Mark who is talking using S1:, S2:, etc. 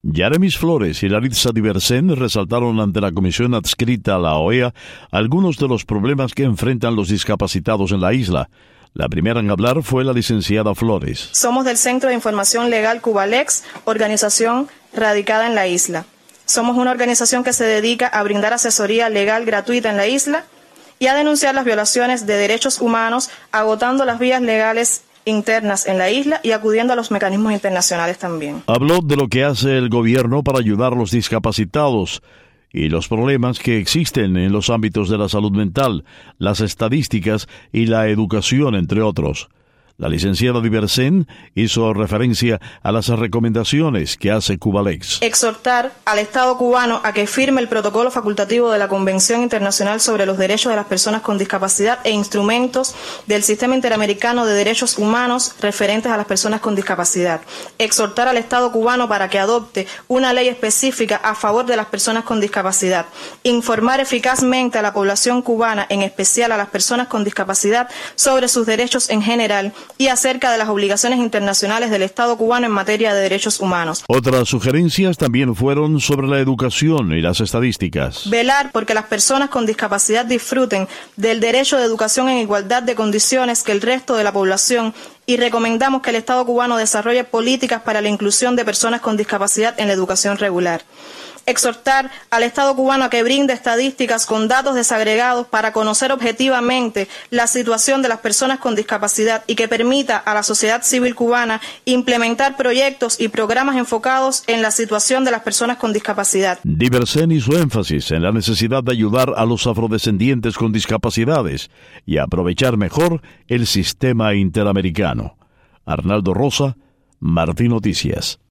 S1: Yaramis Flores y Laritza Diversen resaltaron ante la comisión adscrita a la OEA algunos de los problemas que enfrentan los discapacitados en la isla. La primera en hablar fue la licenciada Flores.
S2: Somos del Centro de Información Legal Cubalex, organización radicada en la isla. Somos una organización que se dedica a brindar asesoría legal gratuita en la isla y a denunciar las violaciones de derechos humanos, agotando las vías legales internas en la isla y acudiendo a los mecanismos internacionales también.
S1: Habló de lo que hace el gobierno para ayudar a los discapacitados y los problemas que existen en los ámbitos de la salud mental, las estadísticas y la educación, entre otros. La licenciada Diversen hizo referencia a las recomendaciones que hace Cubalex.
S2: Exhortar al Estado cubano a que firme el protocolo facultativo de la Convención Internacional sobre los Derechos de las Personas con Discapacidad e instrumentos del Sistema Interamericano de Derechos Humanos referentes a las personas con discapacidad. Exhortar al Estado cubano para que adopte una ley específica a favor de las personas con discapacidad. Informar eficazmente a la población cubana, en especial a las personas con discapacidad, sobre sus derechos en general y acerca de las obligaciones internacionales del Estado cubano en materia de derechos humanos.
S1: Otras sugerencias también fueron sobre la educación y las estadísticas.
S2: Velar porque las personas con discapacidad disfruten del derecho de educación en igualdad de condiciones que el resto de la población, y recomendamos que el Estado cubano desarrolle políticas para la inclusión de personas con discapacidad en la educación regular. Exhortar al Estado cubano a que brinde estadísticas con datos desagregados para conocer objetivamente la situación de las personas con discapacidad y que permita a la sociedad civil cubana implementar proyectos y programas enfocados en la situación de las personas con discapacidad.
S1: Diversen hizo énfasis en la necesidad de ayudar a los afrodescendientes con discapacidades y aprovechar mejor el sistema interamericano. Arnaldo Rosa, Martín Noticias.